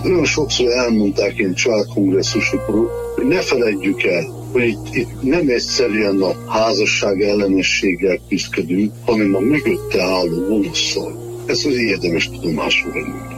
Olyan sokszor elmondták én családkongresszusokról, hogy ne feledjük el, hogy itt nem egyszerűen a házasság ellenességgel küzdködünk, hanem a mögötte álló gonosszal. Ez az érdemes tudomásul vennünk.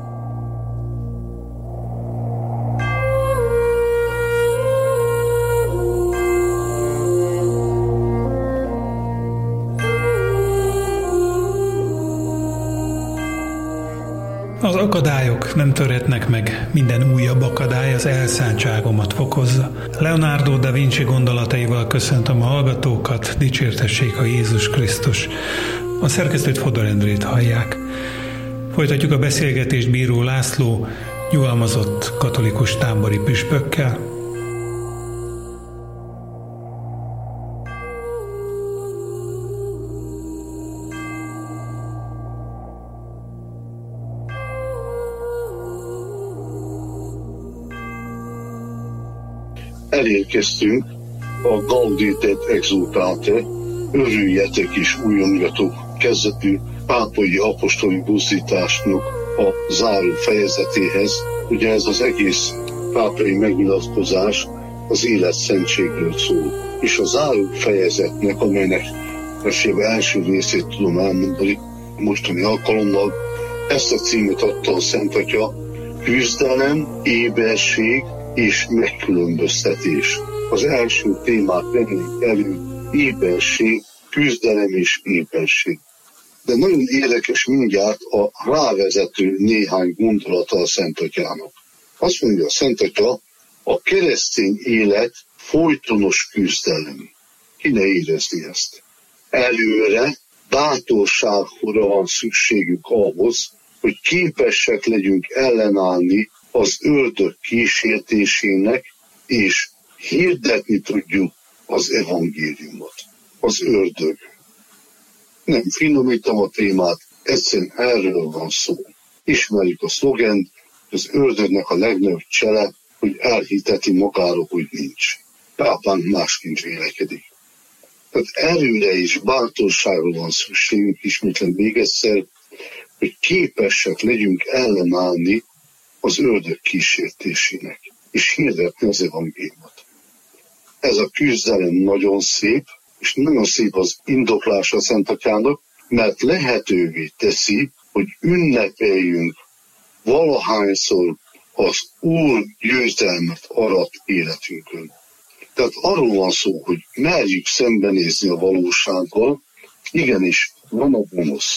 Az akadályok nem törhetnek meg, minden újabb akadály az elszántságomat fokozza. Leonardo da Vinci gondolataival köszöntöm a hallgatókat, dicsértessék a Jézus Krisztus. A szerkesztőt Fodor Endrét hallják. Folytatjuk a beszélgetést Bíró László, nyugalmazott katolikus tábori püspökkel. Elérkeztünk a Gaudete et Exsultate, örüljetek és újongjatok kezdetű pápai apostoli buzdításnak a záró fejezetéhez. Ugye ez az egész pápai megnyilatkozás az életszentségről szól. És a záró fejezetnek, amelynek első részét tudom elmondani mostani alkalommal, ezt a címet adta a Szent Atya: küzdelem, éberség és megkülönböztetés. Az első témát vennénk elő: éberség, küzdelem és éberség. De nagyon érdekes mindjárt a rávezető néhány gondolata a Szent Atyának. Azt mondja a Szent Atya, a keresztény élet folytonos küzdelem. Ki ne érezni ezt? Előre bátorságra van szükségük ahhoz, hogy képesek legyünk ellenállni az ördög kísértésének, és hirdetni tudjuk az evangéliumot. Az ördög. Nem finomítom a témát, egyszerűen erről van szó. Ismerjük a szlogent, az ördögnek a legnagyobb csele, hogy elhiteti magáról, hogy nincs. Pápánk másként vélekedik. Tehát erőre és bátorságra van szükségünk, ismétlem még egyszer, hogy képesek legyünk ellenállni az ördög kísértésének, és hirdetni az evangéliumot. Ez a küzdelem nagyon szép, és nagyon szép az indoklása a Szent Atyának, mert lehetővé teszi, hogy ünnepeljünk valahányszor az Úr győzelmet arat életünkön. Tehát arról van szó, hogy merjük szembenézni a valósággal, igenis van a gonosz.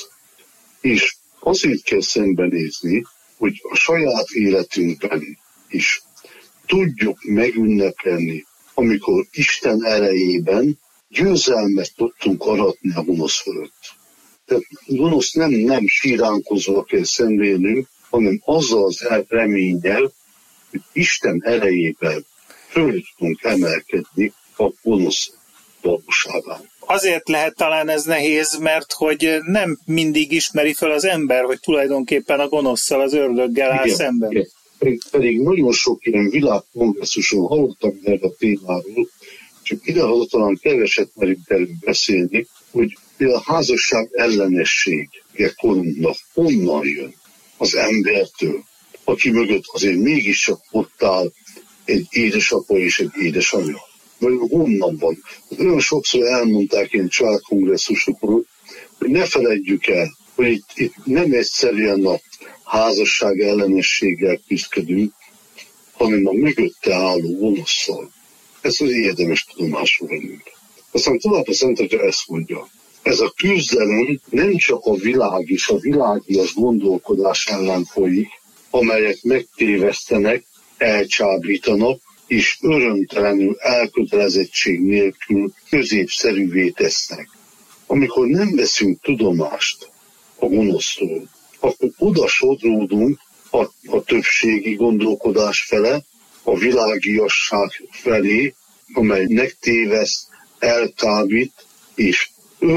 És azért kell szembenézni, hogy a saját életünkben is tudjuk megünnepelni, amikor Isten erejében győzelmet tudtunk aratni a gonosz fölött. Tehát gonosz nem síránkozva kell szemlélnünk, hanem azzal az reménnyel, hogy Isten erejében föl tudunk emelkedni a gonosz valóságán. Azért lehet talán ez nehéz, mert hogy nem mindig ismeri fel az ember, hogy tulajdonképpen a gonoszszal, az ördöggel áll szemben. Igen. Pedig nagyon sok ilyen világkongresszuson hallottam erre a témáról, csak idehaza talán keveset merünk erről beszélni, hogy a házasság ellenessége korunknak honnan jön? Az embertől, aki mögött azért mégiscsak ott áll egy édesapa és egy édesanyja. Vagy honnan van? Olyan sokszor elmondták én családkongresszusokról, hogy ne feledjük el, hogy itt nem egyszerűen a házasság ellenességgel küzdködünk, hanem a mögötte álló gonosszal. Ez az érdemes tudomásul vennünk. Aztán tovább a Szent Atya ezt mondja: ez a küzdelem nem csak a világ és a világias gondolkodás ellen folyik, amelyek megtévesztenek, elcsábítanak, és örömtelenül elkötelezettség nélkül középszerűvé tesznek. Amikor nem veszünk tudomást a gonosztól, akkor oda sodródunk a többségi gondolkodás fele, a világiasság felé, amely megtéveszt, elkábít, és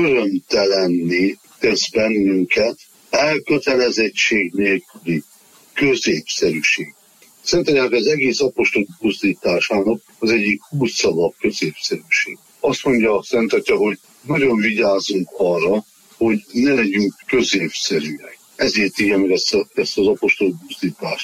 örömtelenné tesz bennünket, elkötelezettség nélküli középszerűség. Szentegynek az egész apostoli buzdításának az egyik kulcsszava a középszerűség. Azt mondja a Szent Atya, hogy nagyon vigyázzunk arra, hogy ne legyünk középszerűek. Ezért írja meg ezt az apostoli buzdítást.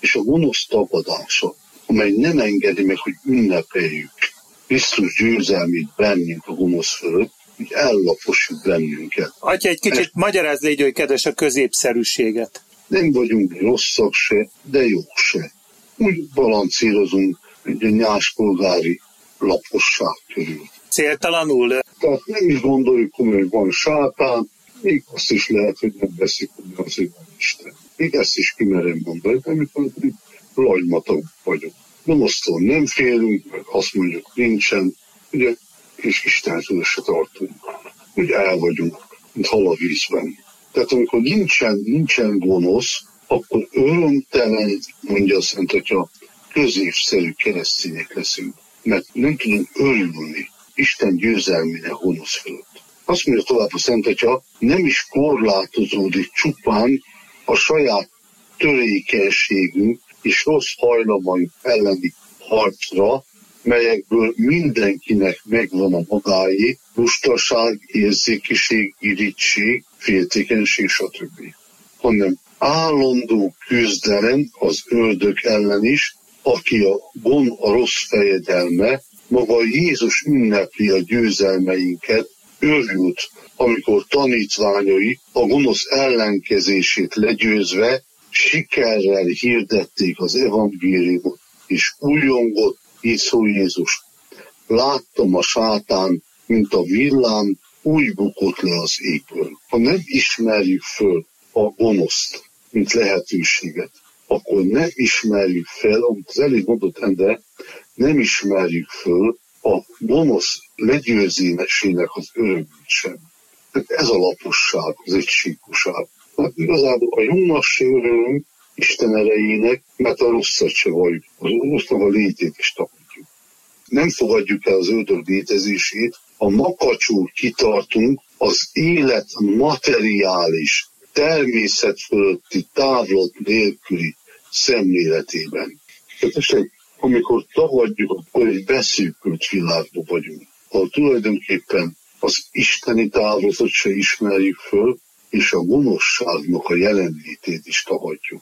és a gonosz tagadása, amely nem engedi meg, hogy ünnepeljük Krisztus győzelmét bennünk a gonosz fölött, hogy ellaposjuk bennünket. Atya, egy kicsit magyarázd, légy, hogy kedves a középszerűséget. Nem vagyunk rosszak se, de jók se. Úgy balancírozunk egy nyáspolgári laposság körül. Céltalanul? Tehát nem is gondoljuk, hogy van sátán, még azt is lehet, hogy nem veszik, hogy az, hogy van Isten. Még ezt is kimerem mondani, amikor lagymatag vagyok. Gonosztól nem félünk, meg azt mondjuk nincsen, ugye, és Istentől se tartunk. Ugye el vagyunk, mint hal a vízben. Tehát amikor nincsen gonosz, akkor örömtelen, mondja a Szent Atya, középszerű keresztények leszünk. Mert nem tudunk örülni Isten győzelmének gonosz fölött. Azt mondja tovább a Szent Atya, nem is korlátozódik csupán a saját törékenységünk és rossz hajlamaink elleni harcra, melyekből mindenkinek megvan a magáé, lustaság, érzékiség, irigység, féltékenység, stb. Hanem állandó küzdelem az ördög ellen is, aki a rossz fejedelme, maga Jézus ünnepli a győzelmeinket, örült, amikor tanítványai a gonosz ellenkezését legyőzve sikerrel hirdették az evangéliumot, és újongott, így szól Jézus. Láttam a sátán, mint a villám, úgy bukott le az égből. Ha nem ismerjük föl a gonoszt, mint lehetőséget, akkor nem ismerjük fel, amit az elég mondott ember, nem ismerjük föl a gonosz legyőzésének az örömét sem. Tehát ez a laposság, az egységúság. Hát igazából a jónak se örülünk Isten erejének, mert a rosszat se valljuk. Az rossznak a létét is tagadjuk. Nem fogadjuk el az ördög létezését, a makacsul kitartunk az élet materiális, természet fölötti távlat nélküli szemléletében. Tehát amikor tagadjuk, akkor egy beszűkült világban vagyunk, ahol tulajdonképpen az isteni távlatot se ismerjük föl, és a gonoszságnak a jelenlétét is tagadjuk.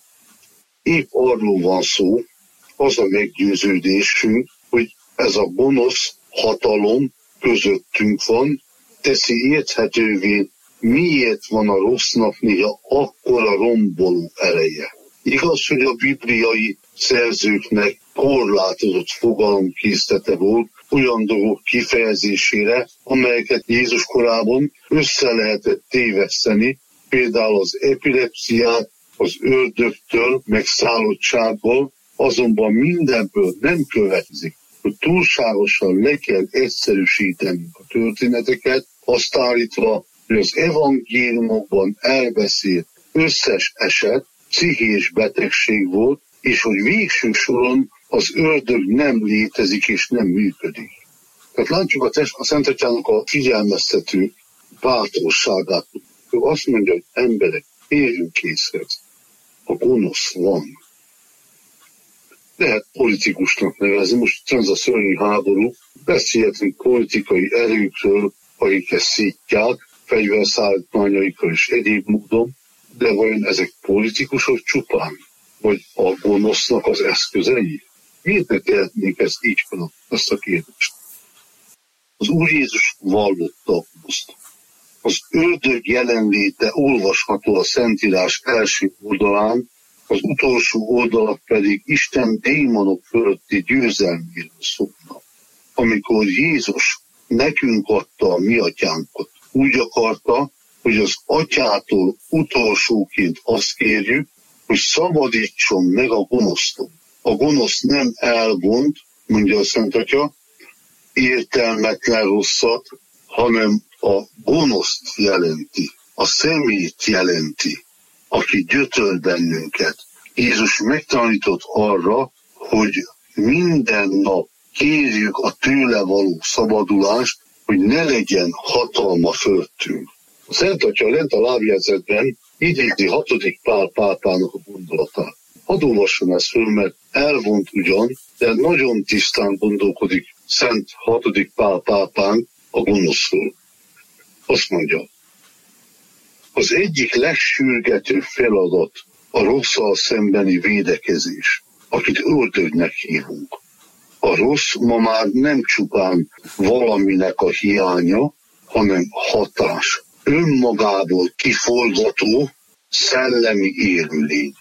Épp arról van szó, az a meggyőződésünk, hogy ez a gonosz hatalom közöttünk van, teszi érthetővé, miért van a rossznak néha akkora romboló ereje. Igaz, hogy a bibliai szerzőknek korlátozott fogalomkészlete volt olyan dolgok kifejezésére, amelyeket Jézus korában össze lehetett téveszteni, például az epilepsziát, az ördögtől, megszállottságból, azonban mindenből nem következik, hogy túlságosan le kell egyszerűsíteni a történeteket, azt állítva, hogy az evangéliumokban elbeszélt összes eset pszichés betegség volt, és hogy végső soron az ördög nem létezik és nem működik. Tehát látjuk a Szent Atyának a figyelmeztető bátorságát. Ő azt mondja, hogy emberek, érjünk észre, a gonosz van. Lehet politikusnak nevezni, most ez a szörnyű háború, beszélhetünk politikai erőkről, akik ezt szítják, fegyverszállítmányaikkal és egyéb módon, de vajon ezek politikusok csupán? Vagy a gonosznak az eszközei? Miért ne tehetnénk ezt így fel, azt a kérdést? Az Úr Jézus vallotta a goszt. Az ördög jelenléte olvasható a Szentírás első oldalán, az utolsó oldalak pedig Isten démonok fölötti győzelméről szólnak. Amikor Jézus nekünk adta a mi atyánkat, úgy akarta, hogy az atyától utolsóként azt kérjük, hogy szabadítson meg a gonosztól. A gonosz nem elvont, mondja a Szent Atya, értelmetlen rosszat, hanem a gonoszt jelenti, a szemét jelenti, aki gyötör bennünket. Jézus megtanított arra, hogy minden nap kérjük a tőle való szabadulást, hogy ne legyen hatalma fölöttünk. A Szent Atya lent a lábjegyzetben idézi 6. Pál pápának a gondolatát. Hadd olvassam ezt föl, mert elvont ugyan, de nagyon tisztán gondolkodik Szent 6. Pál pápánk a gonoszról. Azt mondja, az egyik legsürgetőbb feladat a rosszal szembeni védekezés, akit ördögnek hívunk. A rossz ma már nem csupán valaminek a hiánya, hanem hatás. Önmagából kiforgató szellemi élőlény.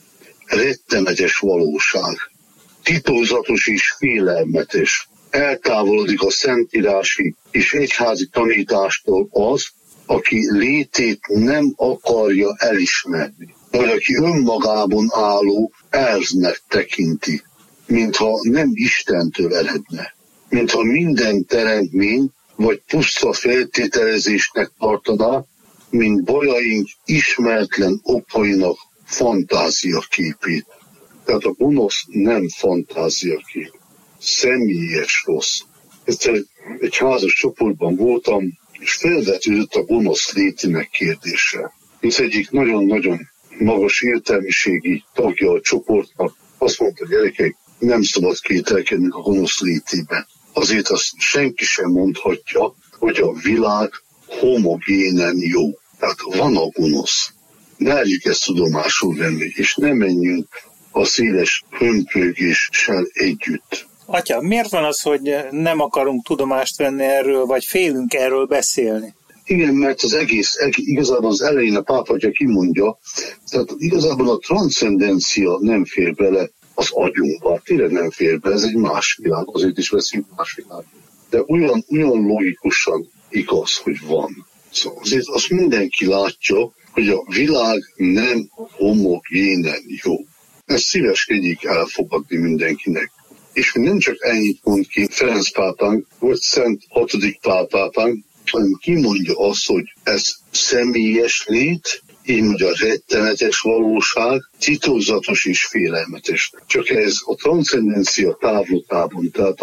Rettenetes valóság. Titokzatos és félelmetes. Eltávolodik a szentírási és egyházi tanítástól az, aki létét nem akarja elismerni, vagy aki önmagában álló elznek tekinti, mintha nem Istentől eredne, mintha minden teremtmény vagy puszta feltételezésnek tartaná, mint bajaink ismeretlen okainak fantáziaképét. Tehát a gonosz nem fantáziakép, személyes rossz. Egyszer egy házas csoportban voltam, és felvetődött a gonosz létének kérdése. Ez egyik nagyon-nagyon magas értelmiségi tagja a csoportnak azt mondta, gyerekek, nem szabad kételkedni a gonosz létében. Azért azt senki sem mondhatja, hogy a világ homogénen jó. Tehát van a gonosz. Merjük ezt tudomásul venni, és ne menjünk a széles hömpölygéssel együtt. Atya, miért van az, hogy nem akarunk tudomást venni erről, vagy félünk erről beszélni? Igen, mert az egész igazából az elején a pápa atya kimondja, tehát igazából a transzcendencia nem fér bele az agyunkba. Tényleg nem fér be, ez egy más világ, azért is veszünk más világ. De olyan logikusan igaz, hogy van. Szóval azért azt mindenki látja, hogy a világ nem homogénen jó. Ezt szíveskedjék elfogadni mindenkinek. És nem csak ennyit mond ki Ferenc pápánk, vagy Szent VI. Pápánk, hanem kimondja azt, hogy ez személyes lét, így mondja rettenetes valóság, titokzatos és félelmetes. Csak ez a transzcendencia távlatában, tehát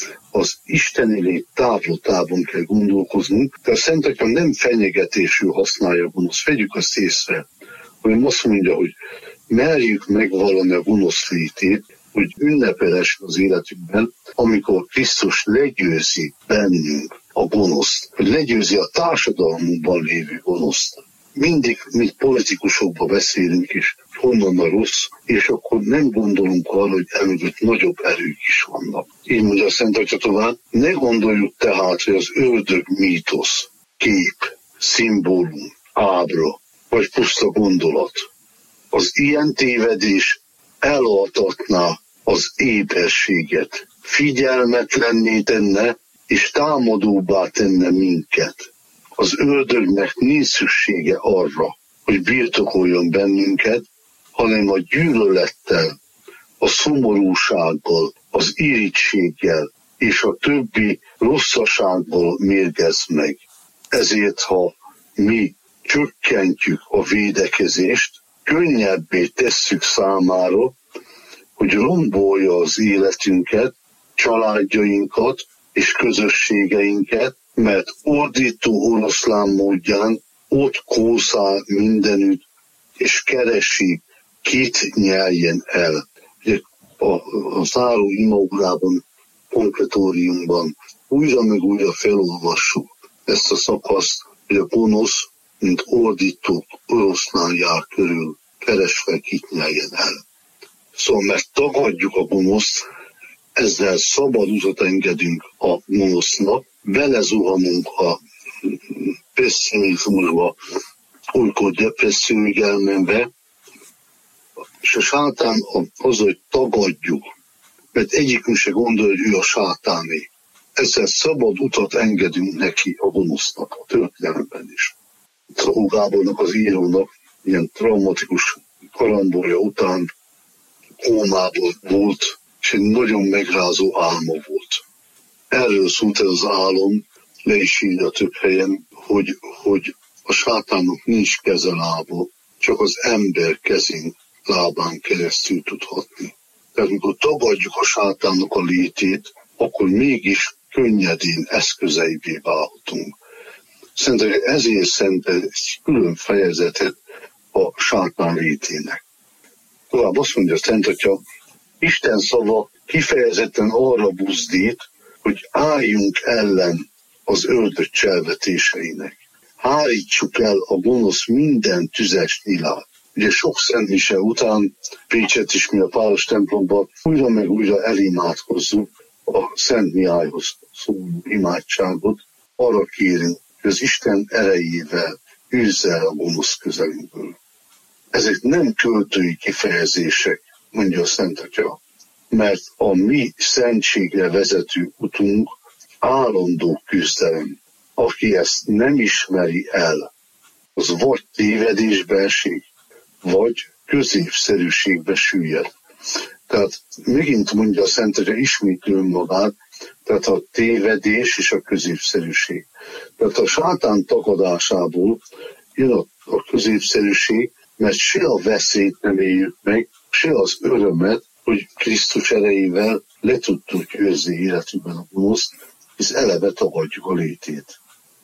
az isteni lét távlatában kell gondolkoznunk, de a Szent Atya nem fenyegetésül használja a gonosz, vegyük azt észre, hanem azt mondja, hogy merjük megvallani a gonosz létét, hogy ünnepeles az életünkben, amikor Krisztus legyőzi bennünk a gonoszt, hogy legyőzi a társadalmunkban lévő gonoszt. Mindig mi politikusokba beszélünk is, honnan a rossz, és akkor nem gondolunk arra, hogy emögött nagyobb erők is vannak. Így mondja a Szent Atya tovább, ne gondoljuk tehát, hogy az ördög mítosz, kép, szimbólum, ábra, vagy puszta gondolat. Az ilyen tévedés elaltatná az éberséget, figyelmetlenné tenne, és támadóbbá tenne minket. Az ördögnek nincs szüksége arra, hogy birtokoljon bennünket, hanem a gyűlölettel, a szomorúsággal, az irítséggel és a többi rosszasággal mérgez meg. Ezért, ha mi csökkentjük a védekezést, könnyebbé tesszük számára, hogy rombolja az életünket, családjainkat és közösségeinket, mert ordító oroszlán módján ott kószál mindenütt, és keresi, kit nyeljen el. Ugye a záró imaórában, konkretóriumban újra meg újra felolvassuk ezt a szakaszt, hogy a gonosz, mint ordító oroszlán jár körül, keresve kit nyeljen el. Szóval, mert tagadjuk a gonoszt, ezzel szabad utat engedünk a gonosznak, belezuhanunk a pessimizmusba, olykor depressziógelmenbe, és a sátán az, hogy tagadjuk, mert egyikünk se gondol, hogy ő a sátáné. Ezzel szabad utat engedünk neki a gonosznak, a történelemben is. Trahó Gábornak, az írónak ilyen traumatikus karambolja után kómából volt, és egy nagyon megrázó álma volt. Erről szólt ez az álom, le is írja több helyen, hogy a sátánnak nincs keze lába, csak az ember kezén lábán keresztül tudhatni. Tehát amikor tagadjuk a sátánnak a létét, akkor mégis könnyedén eszközeivé válhatunk. Szerintem ezért szentel egy külön fejezetet a sátán létének. Tovább azt mondja a Szent Atya, Isten szava kifejezetten arra buzdít, hogy álljunk ellen az ördög cselvetéseinek. Hárítsuk el a gonosz minden tüzes nyilát. Ugye sok szentmise után Pécset is mi a Pálos templomban újra meg újra elimádkozzuk a Szent Mihályhoz szóló imádságot, arra kérünk, hogy az Isten erejével űzze el a gonosz közelünkből. Ezek nem költői kifejezések, mondja a Szent Atya, mert a mi szentségre vezető utunk állandó küzdelem. Aki ezt nem ismeri el, az vagy tévedésbe esik, vagy középszerűségbe süllyed. Tehát megint mondja a Szent Atya, ismétli önmagát, tehát a tévedés és a középszerűség. Tehát a sátán takadásából jön a középszerűség, mert se a veszélyt nem éljük meg, se az örömet, hogy Krisztus erejével le tudtuk győzni életünkben a gonoszt, hisz eleve tagadjuk a létét.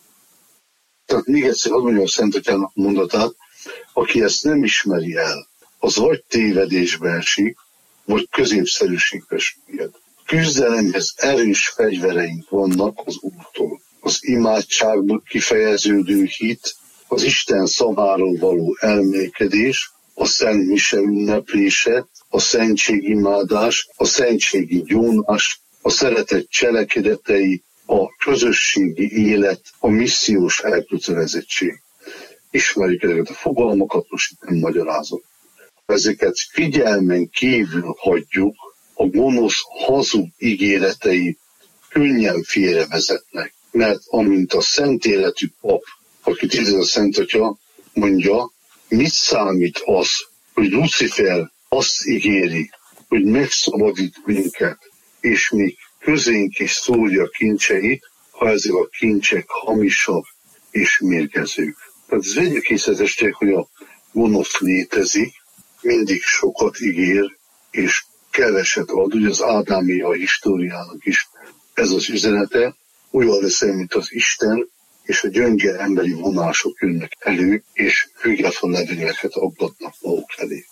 Tehát még egyszer azt mondja a Szent Atyának mondatát, aki ezt nem ismeri el, az vagy tévedésbe esik, vagy középszerűségbe süllyed. Küzdelemhez erős fegyvereink vannak az Úrtól. Az imádságból kifejeződő hit, az Isten szaváról való elmélkedés, a Szent Mise ünneplése, a szentségimádás, a szentségi gyónás, a szeretet cselekedetei, a közösségi élet, a missziós elkötelezettség. Ismerjük ezeket a fogalmakat, most itt nem magyarázok. Ezeket figyelmen kívül hagyjuk, a gonosz hazug ígéretei könnyen félrevezetnek, mert amint a szent életű pap, akit idéz a Szent Atya, mondja, mit számít az, hogy Lucifer azt ígéri, hogy megszabadít minket, és még közénk is szórja kincseit, ha ezek a kincsek hamisak és mérgezők. Tehát ez vegyük észre, testvérek, hogy a gonosz létezik, mindig sokat ígér, és keveset ad. Ugye az ádámi a históriának is ez az üzenete, olyan lesz, mint az Isten, és a gyönge emberi vonások jönnek elő, és független levéleket aggatnak maguk elé.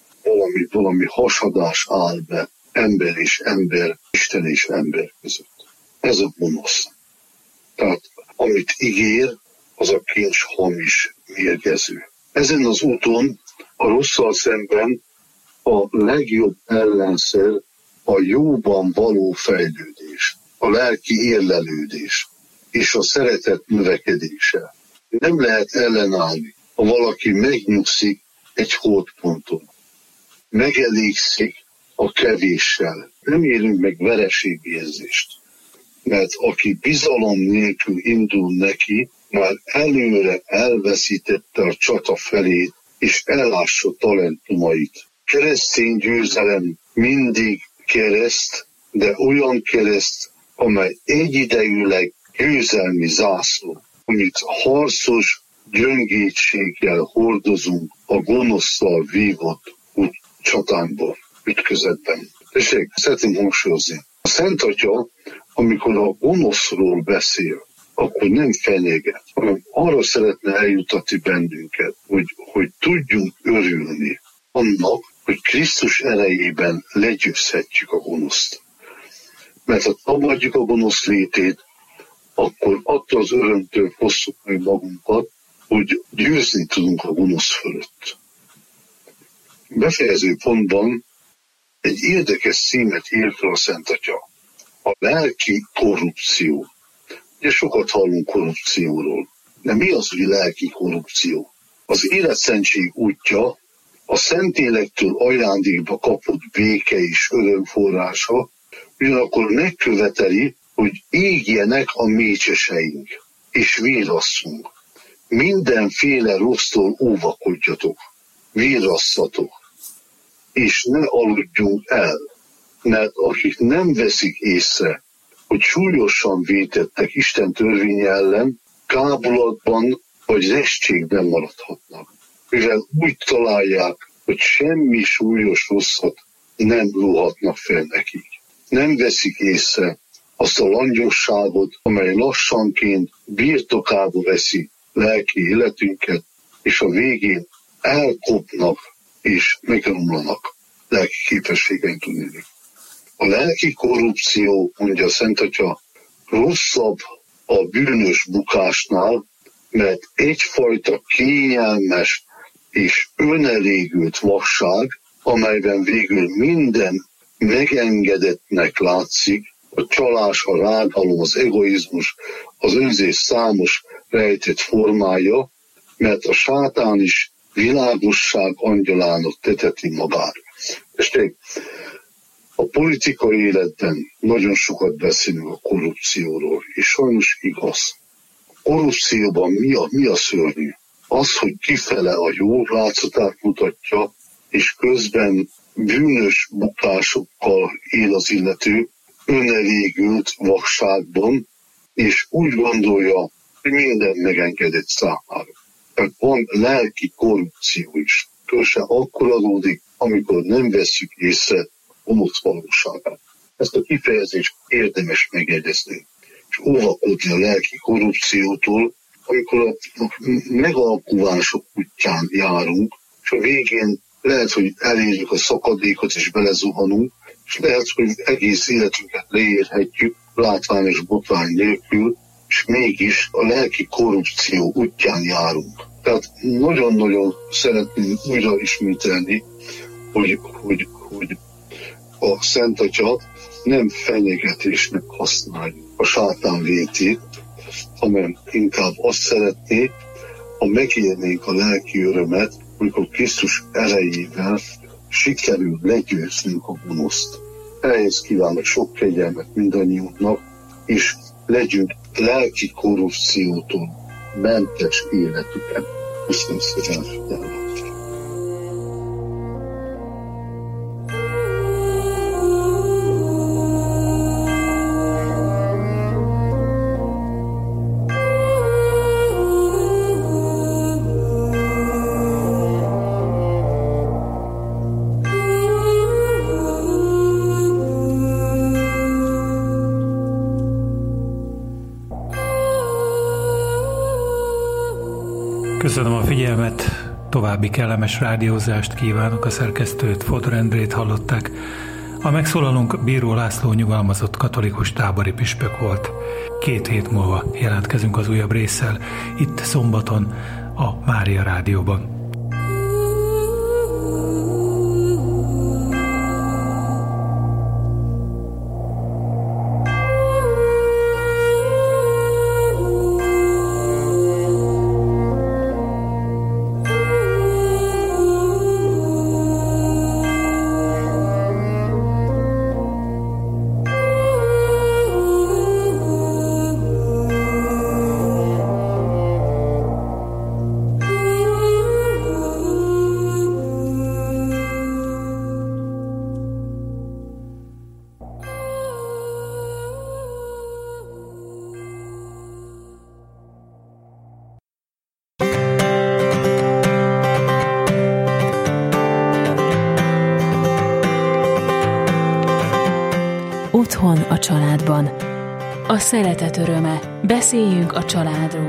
Valami hasadás áll be ember és ember, Isten és ember között. Ez a gonosz. Tehát amit ígér, az a kincs hamis, mérgező. Ezen az úton a rosszal szemben a legjobb ellenszer a jóban való fejlődés, a lelki érlelődés és a szeretet növekedése. Nem lehet ellenállni, ha valaki megnyugszik egy holdponton. Megelégszik a kevéssel. Nem élünk meg vereségérzést. Mert aki bizalom nélkül indul neki, már előre elveszítette a csata felét, és elássa talentumait. Keresztény győzelem mindig kereszt, de olyan kereszt, amely egyidejűleg győzelmi zászló, amit harcos gyöngétséggel hordozunk a gonoszszal vívott csatánkban, ütközetben. Tessék, szeretném hangsúlyozni. A Szent Atya, amikor a gonoszról beszél, akkor nem fenyeget, hanem arra szeretne eljutatni bennünket, hogy tudjunk örülni annak, hogy Krisztus erejében legyőzhetjük a gonoszt. Mert ha tagadjuk a gonosz létét, akkor attól az örömtől fosszuk meg magunkat, hogy győzni tudunk a gonosz fölött. Befejező pontban egy érdekes címet írt fel a Szent Atya. A lelki korrupció. Ugye sokat hallunk korrupcióról. De mi az, hogy lelki korrupció? Az életszentség útja a Szentlélektől ajándékba kapott béke és örömforrása, ugyanakkor megköveteli, hogy égjenek a mécseseink, és vírasszunk. Mindenféle rossztól óvakodjatok, vírasszatok, és ne aludjunk el, mert akik nem veszik észre, hogy súlyosan vétettek Isten törvénye ellen, kábulatban vagy restségben maradhatnak, mivel úgy találják, hogy semmi súlyos rosszat nem róhatnak fel nekik. Nem veszik észre azt a langyosságot, amely lassanként birtokába veszi lelki életünket, és a végén elkopnak és megromlanak lelki képességeink tudni. A lelki korrupció, mondja a Szent Atya, rosszabb a bűnös bukásnál, mert egyfajta kényelmes és önelégült vakság, amelyben végül minden megengedettnek látszik, a csalás, a rágalom, az egoizmus, az önzés számos rejtett formája, mert a sátán is világosság angyalának teteti magát. És a politikai életben nagyon sokat beszélünk a korrupcióról, és sajnos igaz. A korrupcióban mi a szörnyű? Az, hogy kifele a jó látszatát mutatja, és közben bűnös buklásokkal él az illető, önelégült vakságban, és úgy gondolja, hogy minden megengedett számára. Tehát van lelki korrupció is. Különösen akkor adódik, amikor nem vesszük észre gonosz valóságát. Ezt a kifejezést érdemes megjegyezni. És óvakodni a lelki korrupciótól, amikor a megalkulások útján járunk, és a végén lehet, hogy elérjük a szakadékot és belezuhanunk, és lehet, hogy egész életünket leérhetjük látványos botrány nélkül, és mégis a lelki korrupció útján járunk. Tehát nagyon-nagyon szeretném újra ismételni, hogy a Szent Atya nem fenyegetésnek használjuk a sátán létét, hanem inkább azt szeretné, ha megélnénk a lelki örömet, amikor Krisztus erejével sikerül legyőznünk a gonoszt. Ehhez kívánok sok kegyelmet mindannyiunknak, és legyünk lelki korrupciótól mentes életüket. Köszönöm szépen a figyelmet. Köszönöm a figyelmet, további kellemes rádiózást kívánok, a szerkesztőt, Fodor Endrét hallották. A megszólalónk Bíró László nyugalmazott katolikus tábori püspök volt. 2 hét múlva jelentkezünk az újabb résszel, itt szombaton a Mária Rádióban. Otthon a családban. A szeretet öröme. Beszéljünk a családról.